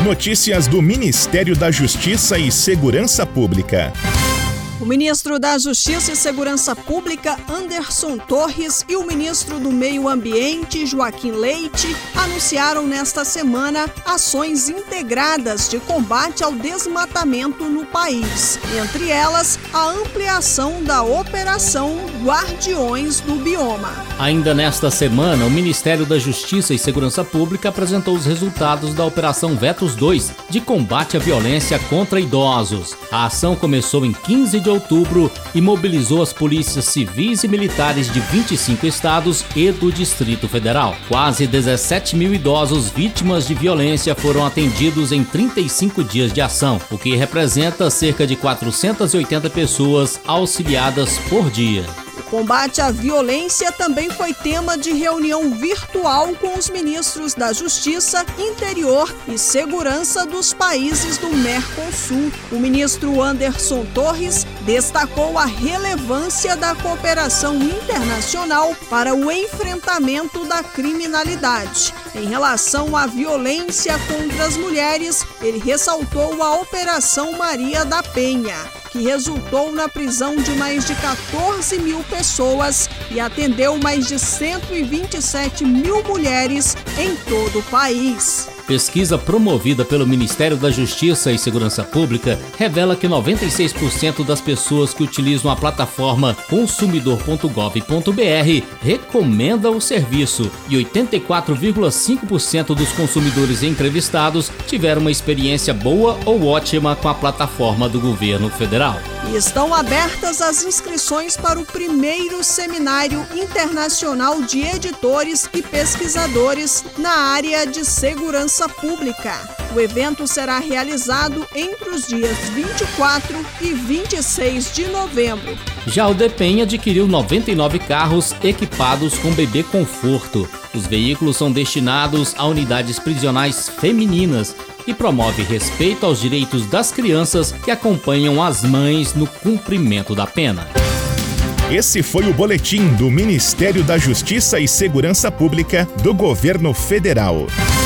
Notícias do Ministério da Justiça e Segurança Pública. O ministro da Justiça e Segurança Pública, Anderson Torres, e o ministro do Meio Ambiente, Joaquim Leite, anunciaram nesta semana ações integradas de combate ao desmatamento no país. Entre elas, a ampliação da Operação Guardiões do Bioma. Ainda nesta semana, o Ministério da Justiça e Segurança Pública apresentou os resultados da Operação Vetos 2, de combate à violência contra idosos. A ação começou em 15 de outubro e mobilizou as polícias civis e militares de 25 estados e do Distrito Federal. Quase 17 mil idosos vítimas de violência foram atendidos em 35 dias de ação, o que representa cerca de 480 pessoas auxiliadas por dia. O combate à violência também foi tema de reunião virtual com os ministros da Justiça, Interior e Segurança dos países do Mercosul. O ministro Anderson Torres destacou a relevância da cooperação internacional para o enfrentamento da criminalidade. Em relação à violência contra as mulheres, ele ressaltou a Operação Maria da Penha, que resultou na prisão de mais de 14 mil pessoas e atendeu mais de 127 mil mulheres em todo o país. Pesquisa promovida pelo Ministério da Justiça e Segurança Pública revela que 96% das pessoas que utilizam a plataforma consumidor.gov.br recomenda o serviço e 84,5% dos consumidores entrevistados tiveram uma experiência boa ou ótima com a plataforma do governo federal. E estão abertas as inscrições para o primeiro Seminário Internacional de Editores e Pesquisadores na área de segurança pública. O evento será realizado entre os dias 24 e 26 de novembro. Já o DEPEN adquiriu 99 carros equipados com bebê conforto. Os veículos são destinados a unidades prisionais femininas e promove respeito aos direitos das crianças que acompanham as mães no cumprimento da pena. Esse foi o boletim do Ministério da Justiça e Segurança Pública do Governo Federal.